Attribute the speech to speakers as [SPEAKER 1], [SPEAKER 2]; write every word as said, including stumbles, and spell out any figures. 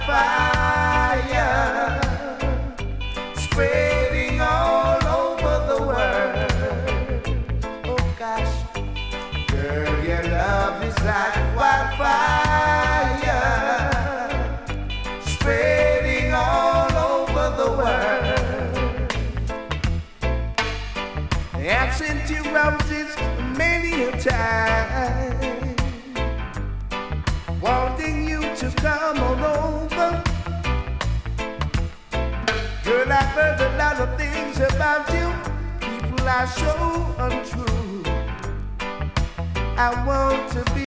[SPEAKER 1] wildfire, spreading all over the world. Oh gosh, girl, your love is like wildfire, spreading all over the world. I've sent you roses many a time, wanting you to come on over. Girl, I've heard a lot of things about you. People are so untrue. I want to be